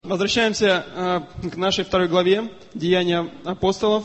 Возвращаемся к нашей второй главе Деяния апостолов,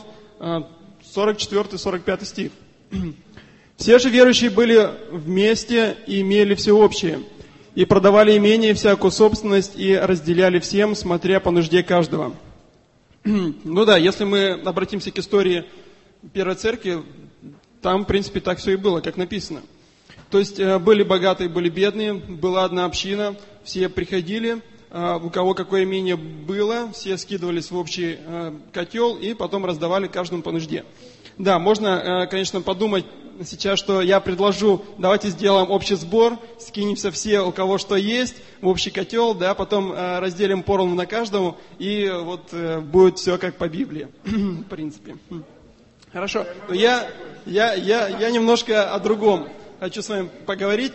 44-45 стих. «Все же верующие были вместе и имели все общее, и продавали имение и всякую собственность, и разделяли всем, смотря по нужде каждого». Ну да, если мы обратимся к истории Первой Церкви, там, в принципе, так все и было, как написано. То есть были богатые, были бедные, была одна община, все приходили, у кого какое имение было, все скидывались в общий котел и потом раздавали каждому по нужде. Да, можно, конечно, подумать сейчас, что я предложу, давайте сделаем общий сбор, скинемся все, у кого что есть, в общий котел, да, потом разделим поровну на каждому, и вот будет все как по Библии, в принципе. Хорошо, я немножко о другом хочу с вами поговорить.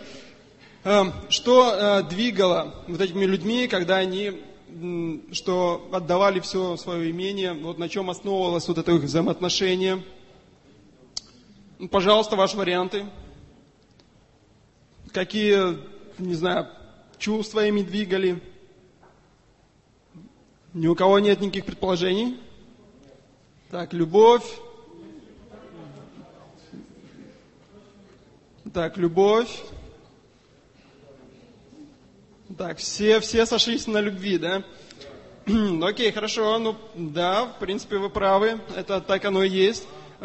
Что двигало вот этими людьми, когда они что отдавали все свое имение, вот на чем основывалось вот это их взаимоотношение? Пожалуйста, ваши варианты. Какие, не знаю, чувства ими двигали? Ни у кого нет никаких предположений? Так, любовь. Так, любовь. Так, все сошлись на любви, да? Окей, хорошо, ну да, в принципе вы правы, это так оно и есть.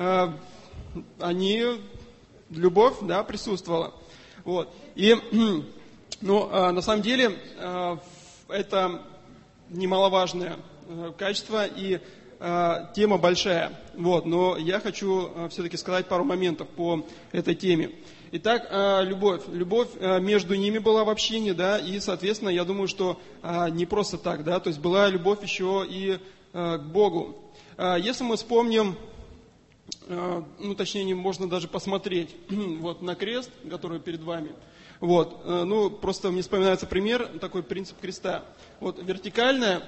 Любовь, да, присутствовала. Вот. И, на самом деле, это немаловажное качество и тема большая. Вот, но я хочу все-таки сказать пару моментов по этой теме. Итак, любовь. Любовь между ними была в общине, да, и, соответственно, я думаю, что не просто так, да, то есть была любовь еще и к Богу. Если мы вспомним, точнее, можно даже посмотреть вот на крест, который перед вами, вот, просто мне вспоминается пример, такой принцип креста. Вот вертикальная,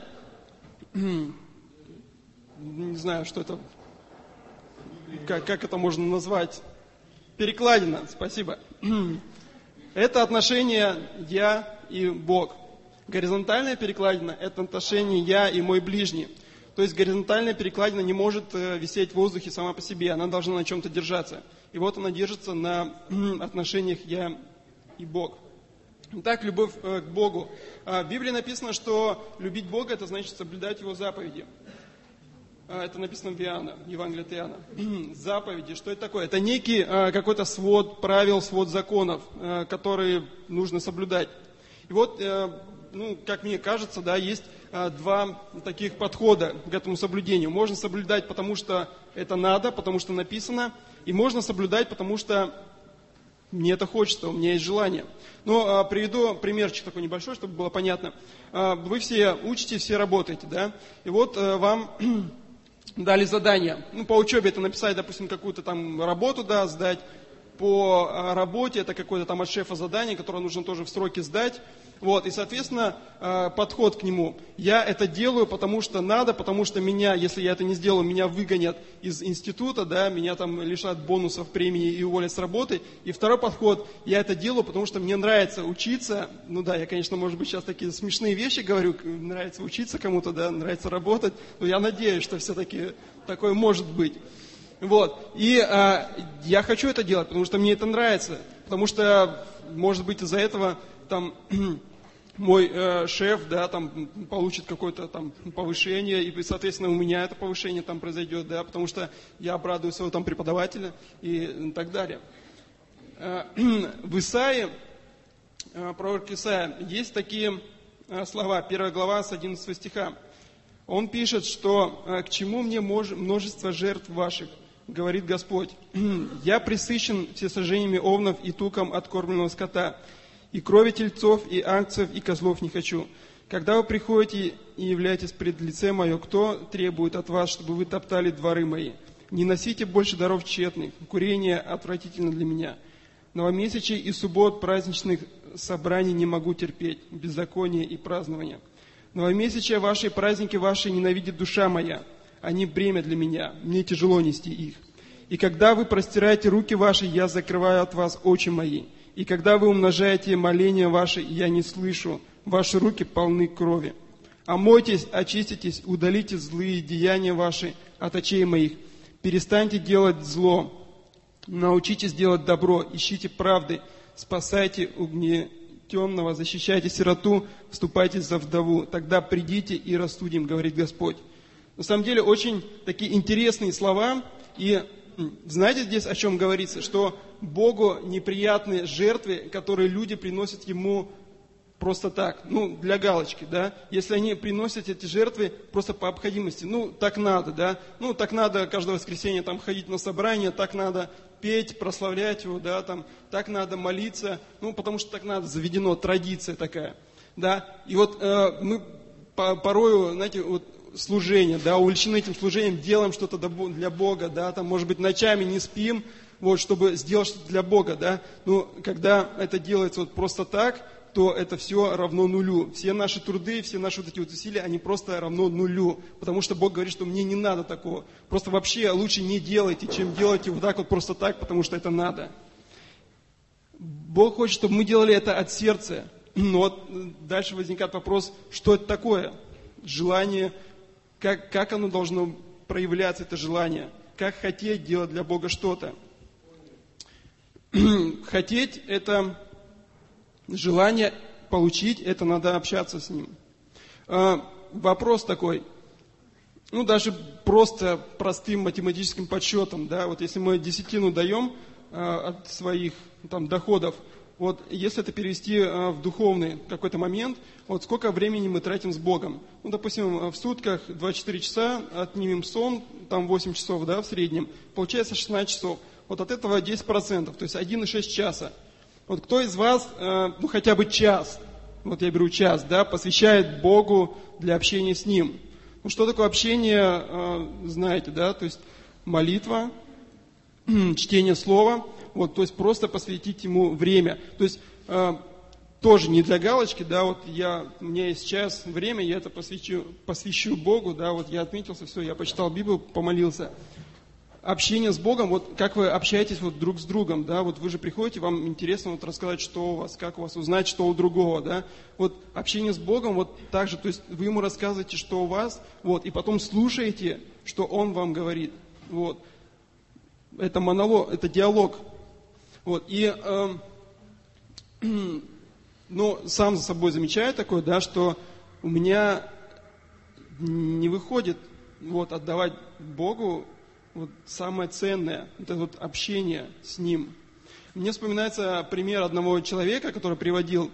не знаю, что это, как это можно назвать, перекладина, спасибо. Это отношение я и Бог. Горизонтальная перекладина – это отношение я и мой ближний. То есть горизонтальная перекладина не может висеть в воздухе сама по себе, она должна на чем-то держаться. И вот она держится на отношениях я и Бог. Итак, любовь к Богу. В Библии написано, что любить Бога – это значит соблюдать Его заповеди. Это написано в Евангелии от Иоанна. Заповеди, что это такое? Это некий какой-то свод правил, свод законов, которые нужно соблюдать. И вот, как мне кажется, да, есть два таких подхода к этому соблюдению. Можно соблюдать, потому что это надо, потому что написано, и можно соблюдать, потому что мне это хочется, у меня есть желание. Но приведу примерчик такой небольшой, чтобы было понятно. Вы все учитесь, все работаете, да? И вот вам дали задание. По учебе это написать, допустим, какую-то там работу, да, сдать. По работе это какое-то там от шефа задание, которое нужно тоже в сроки сдать. Вот, и, соответственно, подход к нему. Я это делаю, потому что надо, потому что меня, если я это не сделаю, меня выгонят из института, да, меня там лишат бонусов, премии и уволят с работы. И второй подход, я это делаю, потому что мне нравится учиться. Я, конечно, может быть, сейчас такие смешные вещи говорю, нравится учиться кому-то, да, нравится работать, но я надеюсь, что все-таки такое может быть. Вот, и я хочу это делать, потому что мне это нравится, потому что, может быть, из-за этого там мой шеф, да, там получит какое-то там повышение, и, соответственно, у меня это повышение там произойдет, да, потому что я обрадую своего там преподавателя и так далее. В Исаии, пророк Исаия, есть такие слова, 1 глава с 11 стиха. Он пишет, что «К чему мне множество жертв ваших, говорит Господь, я пресыщен всесожжениями овнов и туком откормленного скота, и крови тельцов, и агнцев, и козлов не хочу. Когда вы приходите и являетесь пред лице мое, кто требует от вас, чтобы вы топтали дворы мои? Не носите больше даров тщетных, курение отвратительно для меня. Новомесячий и суббот праздничных собраний не могу терпеть, беззаконие и празднование. Новомесячия ваши и праздники ваши ненавидит душа моя. Они бремя для меня, мне тяжело нести их. И когда вы простираете руки ваши, я закрываю от вас очи мои. И когда вы умножаете моления ваши, я не слышу, ваши руки полны крови. Омойтесь, очиститесь, удалите злые деяния ваши от очей моих. Перестаньте делать зло, научитесь делать добро, ищите правды, спасайте угнетенного, защищайте сироту, вступайте за вдову. Тогда придите и рассудим, говорит Господь. На самом деле очень такие интересные слова. И знаете здесь о чем говорится? Что Богу неприятны жертвы, которые люди приносят Ему просто так, для галочки, да. Если они приносят эти жертвы просто по обходимости, так надо, да. Так надо каждое воскресенье там ходить на собрание, так надо петь, прославлять Его, да, так надо молиться, потому что так надо, заведено, традиция такая, да. И вот мы порою, знаете, служение, да, увлечены этим служением, делаем что-то для Бога, да, может быть, ночами не спим, чтобы сделать что-то для Бога, да. Когда это делается просто так, то это все равно нулю. Все наши труды, все наши эти усилия, они просто равно нулю. Потому что Бог говорит, что мне не надо такого. Просто вообще лучше не делайте, чем делайте вот так просто так, потому что это надо. Бог хочет, чтобы мы делали это от сердца. Но дальше возникает вопрос, что это такое? Желание, как оно должно проявляться, это желание? Как хотеть делать для Бога что-то? Хотеть – это желание получить, это надо общаться с Ним. Вопрос такой, даже просто простым математическим подсчетом, да, если мы десятину даем от своих доходов, если это перевести в духовный какой-то момент, сколько времени мы тратим с Богом. Допустим, в сутках 24 часа, отнимем сон, 8 часов, да, в среднем, получается 16 часов. От этого 10%, то есть 1,6 часа. Кто из вас, хотя бы час, я беру час, да, посвящает Богу для общения с Ним? Что такое общение, знаете, да, то есть молитва, чтение слова, то есть просто посвятить Ему время. То есть тоже не для галочки, да, у меня есть час, время, я это посвящу Богу, да, я отметился, все, я почитал Библию, помолился. Общение с Богом, как вы общаетесь друг с другом, да, вы же приходите, вам интересно рассказать, что у вас, как у вас, узнать, что у другого, да, общение с Богом, так же, то есть вы Ему рассказываете, что у вас, и потом слушаете, что Он вам говорит, это монолог, это диалог, сам за собой замечаю такое, да, что у меня не выходит, отдавать Богу самое ценное, это общение с Ним. Мне вспоминается пример одного человека, который приводил.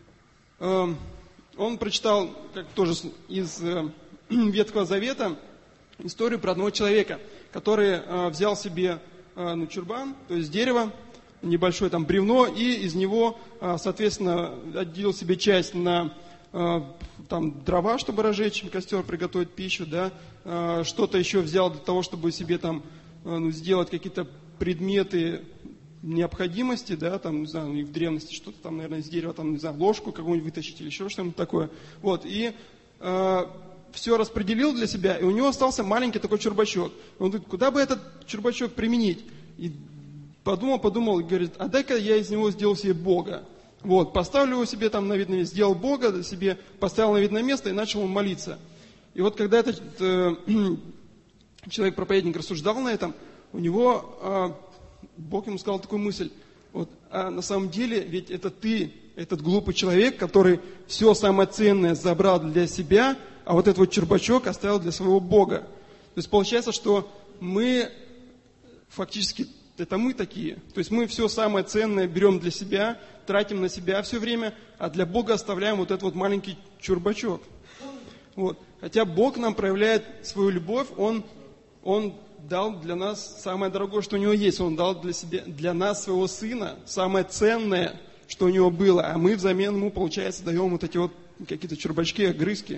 Он прочитал, тоже из Ветхого Завета, историю про одного человека, который взял себе чурбан, то есть дерево, небольшое бревно, и из него, соответственно, отделил себе часть на дрова, чтобы разжечь костер, приготовить пищу, да, что-то еще взял для того, чтобы себе сделать какие-то предметы необходимости, да, не знаю, и в древности что-то наверное, из дерева, не знаю, ложку какую-нибудь вытащить или еще что-нибудь такое. И все распределил для себя, и у него остался маленький такой чурбачок. Он говорит, куда бы этот чурбачок применить? И подумал, и говорит, а дай-ка я из него сделал себе Бога. Поставлю его себе на видное место, сделал Бога себе, поставил на видное место и начал ему молиться. И когда этот человек-проповедник рассуждал на этом, у него Бог ему сказал такую мысль, а на самом деле ведь это ты, этот глупый человек, который все самое ценное забрал для себя, а этот чурбачок оставил для своего Бога. То есть получается, что мы фактически, это мы такие. То есть мы все самое ценное берем для себя, тратим на себя все время, а для Бога оставляем этот маленький чурбачок. Хотя Бог нам проявляет свою любовь, Он дал для нас самое дорогое, что у Него есть. Он дал для нас своего Сына, самое ценное, что у Него было. А мы взамен Ему, получается, даем эти какие-то чурбачки, огрызки.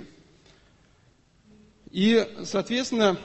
И, соответственно,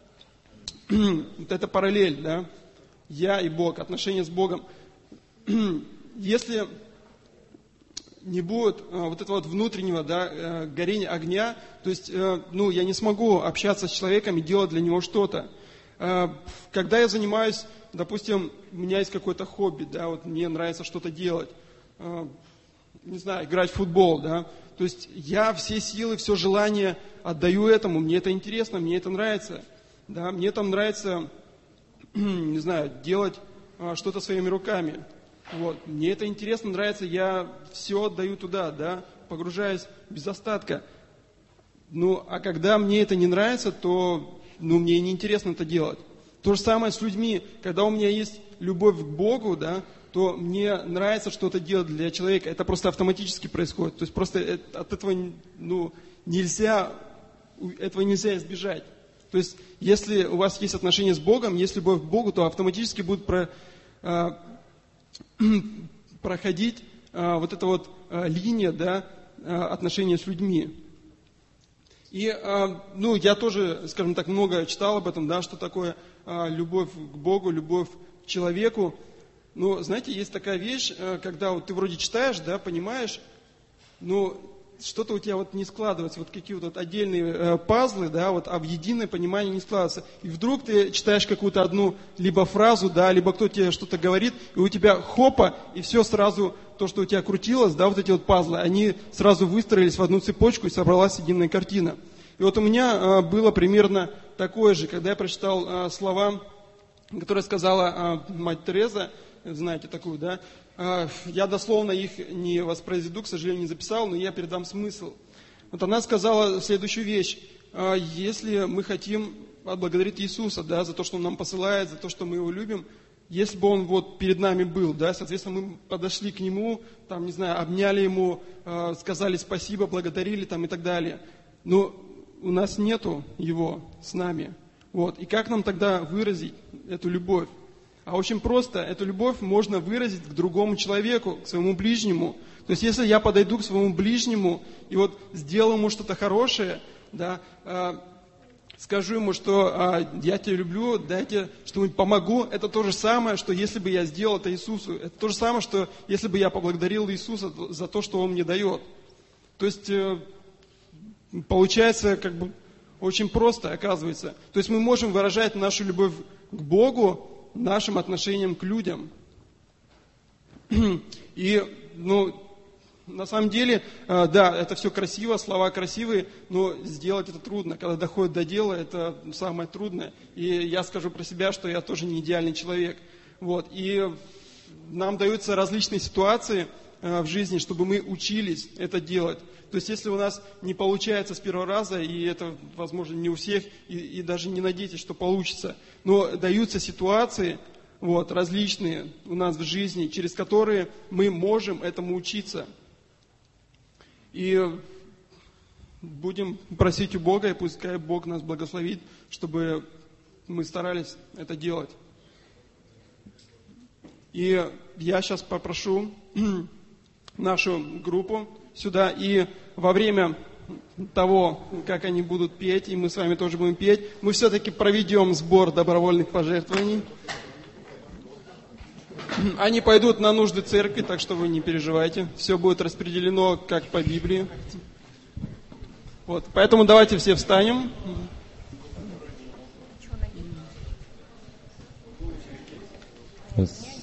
это параллель, да? Я и Бог, отношения с Богом. Если не будет этого внутреннего, да, горения огня, то есть, я не смогу общаться с человеком и делать для него что-то. Когда я занимаюсь, допустим, у меня есть какое-то хобби, да, мне нравится что-то делать, не знаю, играть в футбол, да, То есть я все силы, все желание отдаю этому, мне это интересно, мне это нравится. Да, мне там нравится, не знаю, делать что-то своими руками. Вот. Мне это интересно, нравится, я все отдаю туда, да, погружаюсь без остатка. Ну, а когда мне это не нравится, то мне неинтересно это делать. То же самое с людьми. Когда у меня есть любовь к Богу, да, то мне нравится что-то делать для человека. Это просто автоматически происходит. То есть просто от этого нельзя избежать. То есть если у вас есть отношения с Богом, есть любовь к Богу, то автоматически будет проходить вот эта вот линия, да, отношения с людьми. И, я тоже, скажем так, много читал об этом, да, что такое любовь к Богу, любовь к человеку. Но, знаете, есть такая вещь, когда вот ты вроде читаешь, да, понимаешь, но что-то у тебя вот не складывается, вот какие вот отдельные пазлы, да, вот, а в единое понимание не складывается. И вдруг ты читаешь какую-то одну либо фразу, да, либо кто-то тебе что-то говорит, и у тебя хопа, и все сразу, то, что у тебя крутилось, да, вот эти вот пазлы, они сразу выстроились в одну цепочку, и собралась единая картина. И вот у меня было примерно такое же, когда я прочитал слова, которые сказала мать Тереза, знаете такую, да, я дословно их не воспроизведу, к сожалению, не записал, но я передам смысл. Вот она сказала следующую вещь. Если мы хотим отблагодарить Иисуса, да, за то, что Он нам посылает, за то, что мы Его любим, если бы Он вот перед нами был, да, соответственно, мы подошли к Нему, там, не знаю, обняли Ему, сказали спасибо, благодарили там и так далее. Но у нас нету Его с нами. Вот. И как нам тогда выразить эту любовь? А очень просто, эту любовь можно выразить к другому человеку, к своему ближнему. То есть, если я подойду к своему ближнему и вот сделаю ему что-то хорошее, да, скажу ему, что я тебя люблю, дайте, что-нибудь помогу, это то же самое, что если бы я сделал это Иисусу. Это то же самое, что если бы я поблагодарил Иисуса за то, что Он мне дает. То есть, получается, как бы очень просто, оказывается. То есть, мы можем выражать нашу любовь к Богу нашим отношением к людям. И, на самом деле, да, это все красиво, слова красивые, но сделать это трудно. Когда доходит до дела, это самое трудное. И я скажу про себя, что я тоже не идеальный человек. Вот. И нам даются различные ситуации в жизни, чтобы мы учились это делать. То есть, если у нас не получается с первого раза, и это, возможно, не у всех, и даже не надейтесь, что получится, но даются ситуации, вот, различные у нас в жизни, через которые мы можем этому учиться. И будем просить у Бога, и пускай Бог нас благословит, чтобы мы старались это делать. И я сейчас попрошу нашу группу сюда, и во время того, как они будут петь, и мы с вами тоже будем петь, мы все-таки проведем сбор добровольных пожертвований. Они пойдут на нужды церкви, так что вы не переживайте. Все будет распределено, как по Библии. Вот, поэтому давайте все встанем. Yes.